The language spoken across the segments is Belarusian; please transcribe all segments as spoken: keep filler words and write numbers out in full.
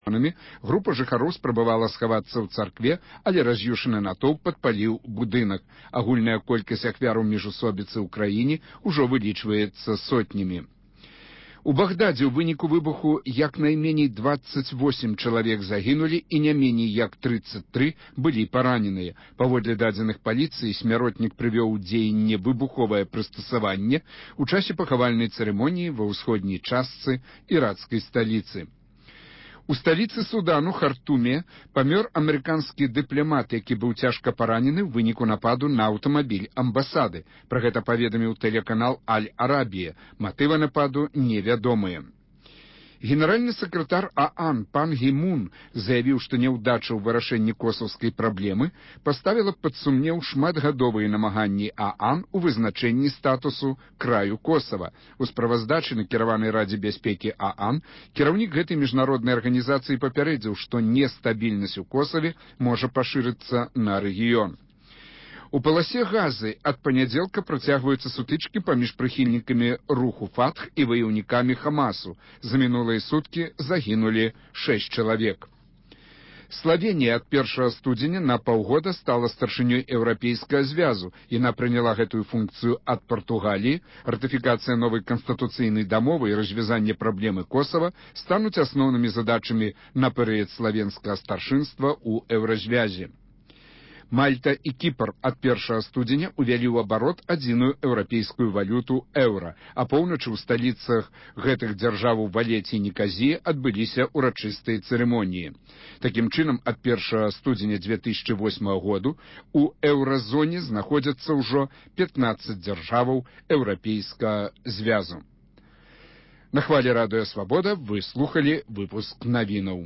група жыхароў спрабавала схавацца ў царкве, але раз'юшаны натоўп падпаліў будынак. Агульная колькасць ахвяраў міжусобіцы ў краіне ўжо вылічваецца сотнямі. У Багдадзе ў выніку выбуху як найменей дваццаць восем чалавек загінулі і не меней як трыццаць тры былі параненыя. Паводле дадзеных паліцыі, смяротнік прывёў у дзеянне выбуховае прыстасаванне ў часе пахавальнай цырымоніі ва ўсходняй частцы іракскай сталіцы. У сталіцы Судану, Хартуме, памёр амерыканскі дыпламат, які быў цяжка паранены ў выніку нападу на аўтамабіль амбасады. Пра гэта паведаміў тэлеканал Аль-Арабія. Матывы нападу невядомыя. Генеральны сакратар ААН пан Гі-мун заявіў, што няўдача ў вырашэнні косаўскай праблемы паставіла пад сумнеў шматгадовыя намаганні ААН у вызначэнні статусу краю Косава. У справаздачы, накіраванай Радзе бяспекі ААН, кіраўнік гэтай міжнароднай арганізацыі папярэдзіў, што нестабільнасць у Косаве можа пашырыцца на рэгіён. У паласе Газы ад панядзелка працягваюцца сутычкі паміж прыхільнікамі руху Фатх і ваяўнікамі Хамасу. За мінулыя суткі загінулі шэсць чалавек. Славенія ад першага студзеня на паўгода стала старшынёй еўрапейскага звязу. Яна прыняла гэтую функцыю ад Партугаліі. Ратыфікацыя новай канстытуцыйнай дамовы і развязанне праблемы Косава стануць асноўнымі задачамі на перыяд славенскага старшынства ў еўразвязе. Мальта і Кіпр ад першага студзеня увялі ў абарот адзіную еўрапейскую валюту еўра, а поўначы ў сталіцах гэтых дзяржаў у Валеце і Неказіі адбыліся ўрачыстыя цырымоніі. Такім чынам, ад першага студзеня дзве тысячы восьмага году у еўразоне знаходзяцца ўжо пятнаццаць дзяржаваў еўрапейскага звязу. На хвалі радыё Свабода вы слухалі выпуск навінаў.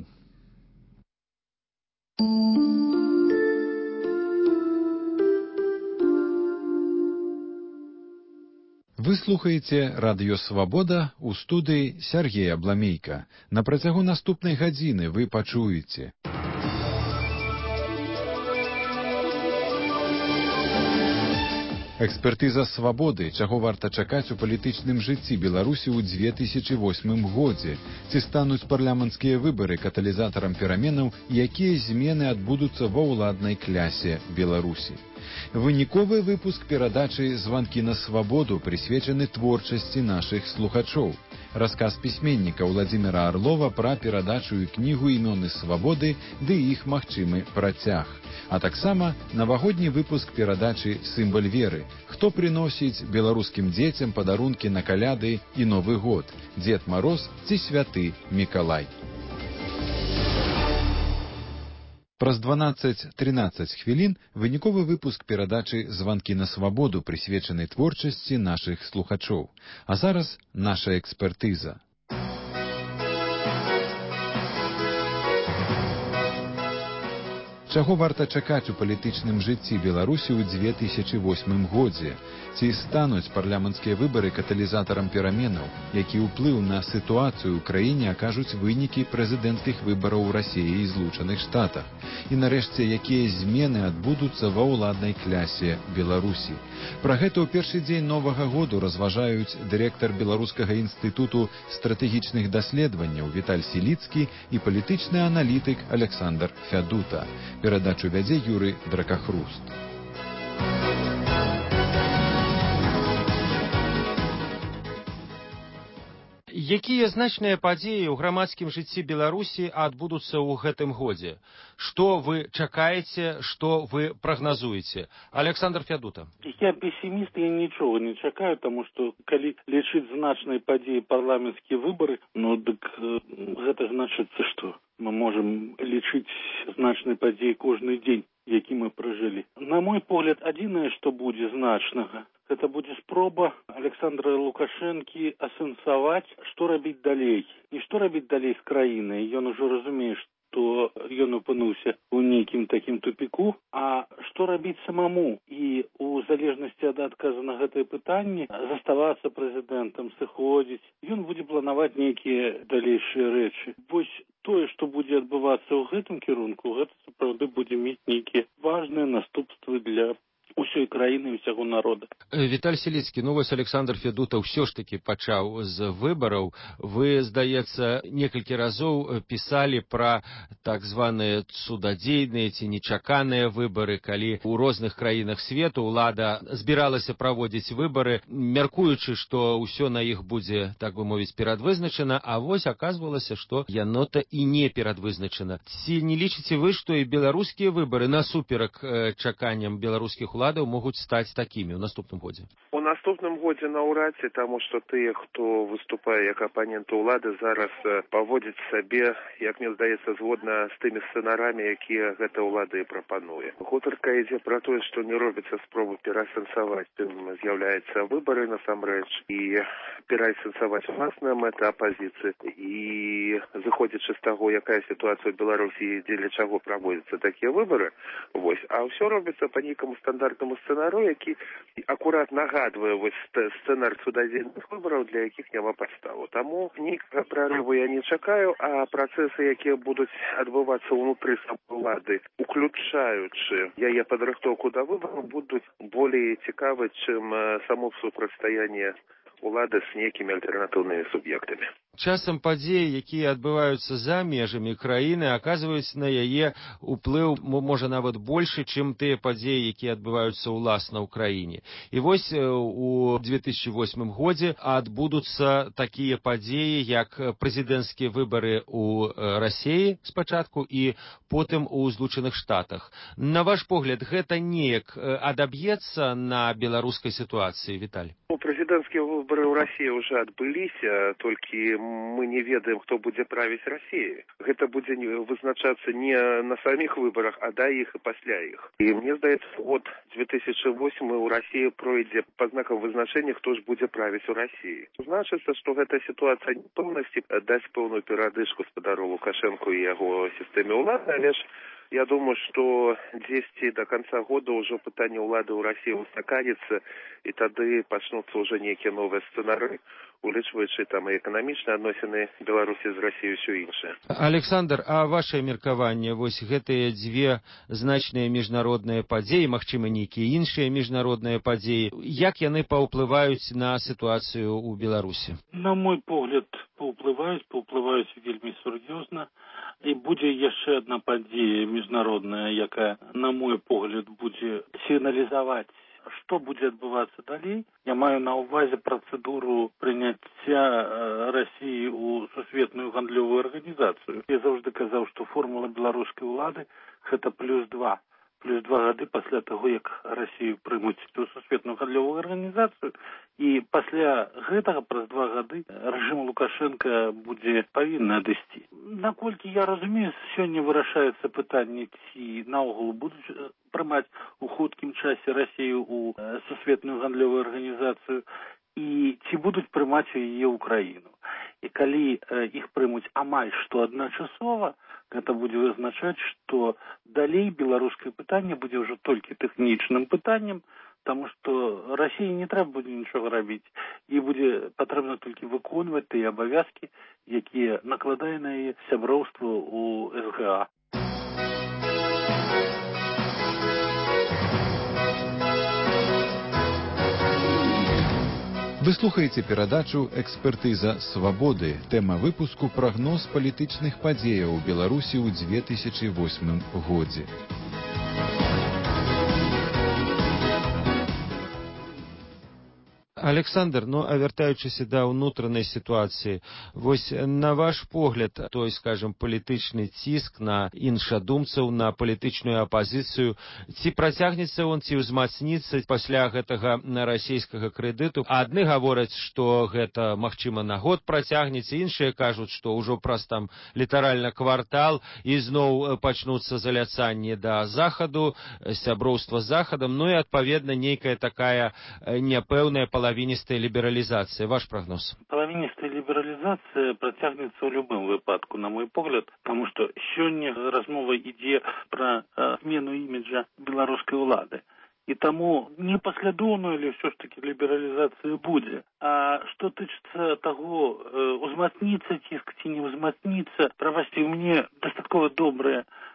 Вы слухаеце радыё Свабода ў студыі Сяргея Бламейка. На працягу наступнай гадзіны вы пачуеце. Экспертыза свабоды, чаго варта чакаць у палітычным жыцці Беларусі ў дзве тысячы восьмым годзе. Ці стануць парламенцкія выбары каталізатарам пераменаў, якія змены адбудуцца ва ўладнай клясе Беларусі. Выніковы выпуск перадачы «Званкі на свабоду» прысвечаны творчасці нашых слухачоў. Расказ пісьменніка Владзіміра Арлова пра перадачу і кнігу «Імёны свабоды» ды іх магчымы працяг. А таксама навагодні выпуск перадачы «Сімвал веры». Хто прыносіць беларускім дзецям падарункі на каляды і Новы год? Дзед Мароз ці святы Мікалай? Праз дванаццаць-трынаццаць хвілін выніковы выпуск перадачы «Званкі на свабоду», прысвечаны творчасці нашых слухачоў. А зараз наша экспертыза. Чаго варта чакаць у палітычным жыцці Беларусі ў дзве тысячы восьмым годзе? Ці стануць парламенцкія выбары каталізатарам пераменаў, які ўплыў на сітуацыю ў краіне акажуць вынікі прэзідэнцкіх выбараў у Расіі і Злучаных Штатах? І нарэшце, якія змены адбудуцца ва ўладнай клясе Беларусі? Пра гэта ў першы дзень новага году разважаюць дырэктар Беларускага інстытуту стратэгічных даследаванняў Віталь Сіліцкі і палітычны аналітык Александр Фядута. Перадачу вядзе Юрый Дракахруст. Якія значныя падзеі ў грамадскім жыцці Беларусі адбудуцца ў гэтым годзе? Што вы чакаеце, што вы прагназуеце? Александр Фядута. Я пессіміст, я нічога не чакаю, таму што калі лічыць значныя падзеі парламенцкія выбары, ну дык э, гэта значыцца, што мы можам лічыць значныя падзеі кожны дзень, які мы пражылі. На мой погляд, адзінае, што будзе значнага, гэта будзе спроба Александра Лукашэнкі асэнсаваць, што рабіць далей. Не што рабіць далей з краінай. Ён ужо разумее, што ён апынуўся ў нейкім такім тупіку, а што рабіць самому. І у залежнасці ад адказа на гэтае пытанне заставацца прэзідэнтам, сыходзіць. Ён будзе планаваць нейкія далейшыя рэчы. Вось тое, што будзе адбывацца ў гэтым кірунку, гэта сапраўды будзе мець нейкія важныя наступствы для усёй краіны і ўсяго народа. Віталь Селіцкі, ну вось Александр Федута ўсё ж такі пачаў з выбараў. Вы, здаецца, некалькі разоў пісалі пра так званыя цудадзейныя ці нечаканыя выбары, калі ў розных краінах свету ўлада збіралася праводзіць выбары, мяркуючы, што ўсё на іх будзе, так бы мовіць, перадвызначана, а вось аказвалася, што яно-то і не перадвызначана. Ці не лічыце вы, што і беларускія выбары насуперак чаканням беларускіх уладаў могуць стаць такімі ў наступным годзе? У наступным годзе наўрад ці, таму што тыя, хто выступае як апаненты ўлады, зараз паводзяць сабе, як мне здаецца, згодна з тымі сцэнарамі, якія гэта ўлады прапануе. Гутарка ідзе пра тое, што не робіцца спробы пераасэнсаваць, тым з'яўляецца выбары насамрэч, і пераасэнсаваць уласная мэта апазіцыі. І зыходзячы з таго, якая сітуацыя ў Беларусі, дзеля чаго праводзяцца такія выбары, вось, а ўсё робіцца па нейкаму стандартнаму сцэнару, які акурат нагадвае вось сцэнар цудадзейных выбараў, для якіх няма падставу. Таму ніякага прарыву я не чакаю, а працэсы, якія будуць адбывацца ўнутры самой улады, уключаючы яе падрыхтоўку да выбараў, будуць болей цікавы, чым само супрацьстаянне улады з нейкімі альтэрнатыўнымі суб'ектамі. Часам падзеі, якія адбываюцца за межамі краіны, аказваюць на яе ўплыў, можа, нават большы, чым тыя падзеі, якія адбываюцца ўласна ў краіне. І вось у две тысячи восьмым годзе адбудуцца такія падзеі, як прэзідэнцкія выбары ў Расіі спачатку і потым у Злучаных Штатах. На ваш погляд, гэта неяк адаб'ецца на беларускай сітуацыі, Віталь? Прэзідэнцкія выбары ў Расіі ўжо адбыліся, толькі мы не ведаем, хто будзе правіць Расіяй. Гэта будзе вызначацца не на саміх выбарах, а да іх і пасля іх. І мне здаецца, год две тысячи восьмы ў Расіі пройдзе па знакам вызначэння, хто ж будзе правіць у Расіі. Значыцца, што гэта сітуацыя непэўнасці дасць пэўную перадышку спадару Лукашэнку і яго сістэме ўлады, але ж я думаю, што дзесьці до конца года ўжо пытанне ўлады ў Расіі устаканіцца, і тады пачнуцца ўжо нейкія новыя сцэнары, улічваючы там і эканамічныя адносіны Беларусі з Расіяй і ўсё іншае. Александр, а вашае меркаванне, вось гэтыя дзве значныя міжнародныя падзеі, магчыма, нейкія іншыя міжнародныя падзеі, як яны паўплываюць на сітуацыю ў Беларусі? На мой погляд, паўплываюць, паўплываюць вельмі сур'ёзна. І будзе яшчэ адна падзея міжнародная, якая, на мой погляд, будзе сігналізаваць, што будзе адбывацца далей. Я маю на ўвазе працэдуру прыняцця Расіі ў сусветную гандлёвую арганізацыю. Я заўжды казаў, што формула беларускай улады – гэта плюс два. Плюс два гады пасля таго, як Расію прымуць у сусветную гандлёвую арганізацыю, і пасля гэтага, праз два гады, рэжым Лукашэнка будзе павінны адысці. Наколькі я разумею, сёння вырашаецца пытанне, ці наогул будуць прымаць у хуткім часе Расію ў сусветную гандлёвую арганізацыю, і ці будуць прымаць яе ў краіну. І калі іх прымуць амаль што адначасова, гэта будзе вызначаць, што далей беларускае пытанне будзе ўжо толькі тэхнічным пытаннем, таму што Расіі не трэба будзе нічога рабіць, і будзе патрэбна толькі выконваць тыя абавязкі, якія накладае на яе сяброўства ў эс гэ а. Вы слухаеце перадачу «Экспертыза свабоды». Тэма выпуску – прагноз палітычных падзеяў у Беларусі ў две тысячи восьмым годзе. Александр, ну, а вяртаючыся да ўнутранай сітуацыі, вось на ваш погляд, той, скажем, палітычны ціск на іншадумцаў, на палітычную апазіцыю, ці працягнецца он, ці ўзмацніцца пасля гэтага расійскага крэдыту? Адны гавораць, што гэта, магчыма, на год працягнецца, іншыя кажуць, што ўжо праз там літаральна квартал і зноў пачнуцца заляцанні да захаду, сяброўства з захадам, ну і, адпаведна, нейкая такая няпэўная палавіністая лібералізацыя. Ваш прагноз? Палавіністая лібералізацыя працягнецца ў любым выпадку, на мой погляд, таму што сёння размова ідзе пра змену іміджа беларускай улады. І таму непаслядоўную, але ўсё ж такі лібералізацыя будзе. А што тычыцца таго, узмацніцца ціск ці не ўзмацніцца, правасці ў мяне дастаткова добрыя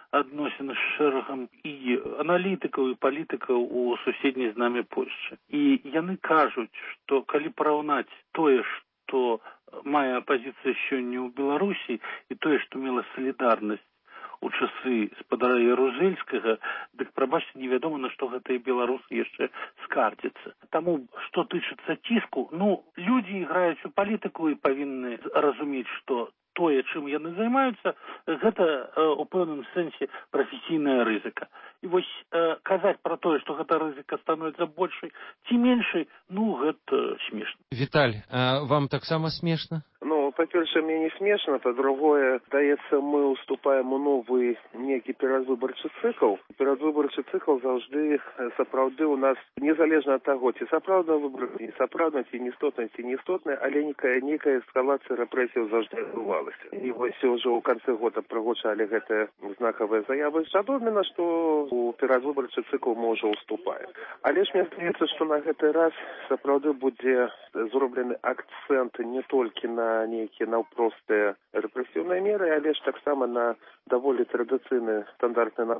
адносіны з шэрагам і аналітыкаў і палітыкаў у суседняй з намі Польшчы. І яны кажуць, што калі параўнаць тое, што мае апазіцыя сёння ў Беларусі і тое, што мела салідарнасць у часы спадара Ярузельскага, дык, прабачце, невядома, на што гэтыя беларусы яшчэ скардзяцца. Таму, што тычыцца ціску, ну, людзі іграюць у палітыку і павінны разумець, што тое, чым яны займаюцца, гэта у пэўным сэнсе прафесійная рызыка. І вось э, казаць пра тое, што гэта рызыка становіцца большай ці меншай, ну, гэта смешна. Віталь, а вам таксама смешна? Ну, па-першае, мне не смешна, па-другое, здаецца, мы уступаем у новы некі перадвыбарчы цыкл. Перадвыбарчы цыкл заўжды сапраўды у нас, незалежна ад таго, ці сапраўдна выбор, ці сапраўдна, ці неістотна, ці неістотна, але некая, некая эскалацыя рэпрэсіяў заўжды адбывалася. І вось ўжо ў канцы года прагучалі гэтыя знакавыя заявы Жадоміна, што у перадвыбарчы цыкл мы ўжо уступаем. Але ж мне здаецца, што на гэты раз сапраўды будзе зроблены акцэнт не толькі на нейкія наўпростыя рэпрэсіўныя меры, але ж таксама на даволі традыцыйны стандартны